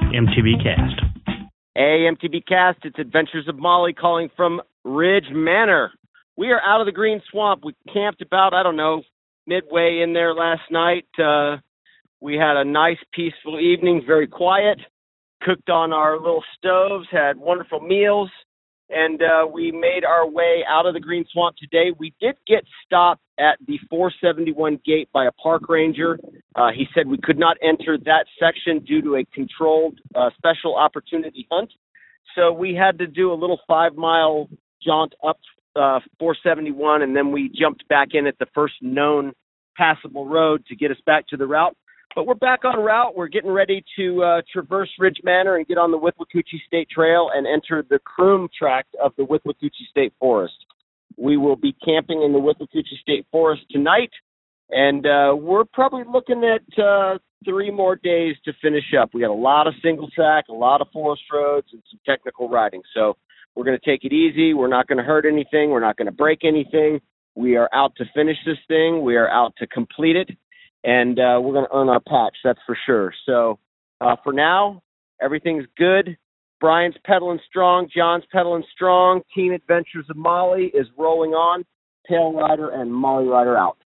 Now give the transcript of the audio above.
MTB Cast. Hey, MTB Cast, it's Adventures of Molly calling from Ridge Manor. We are out of the Green Swamp. We camped about, midway in there last night. We had a nice, peaceful evening, very quiet, cooked on our little stoves, had wonderful meals, and we made our way out of the Green Swamp today. We did get stopped at the 471 gate by a park ranger. He said we could not enter that section due to a controlled special opportunity hunt. So we had to do a little 5-mile jaunt up 471, and then we jumped back in at the first known passable road to get us back to the route. But we're back on route. We're getting ready to traverse Ridge Manor and get on the Withlacoochee State Trail and enter the Croom tract of the Withlacoochee State Forest. We will be camping in the Withlacoochee State Forest tonight, and we're probably looking at 3 more days to finish up. We got a lot of single track, a lot of forest roads, and some technical riding. So we're going to take it easy. We're not going to hurt anything. We're not going to break anything. We are out to finish this thing. We are out to complete it. And we're going to earn our patch, that's for sure. So for now, everything's good. Brian's pedaling strong. John's pedaling strong. Teen Adventures of Molly is rolling on. Tail Rider and Molly Rider out.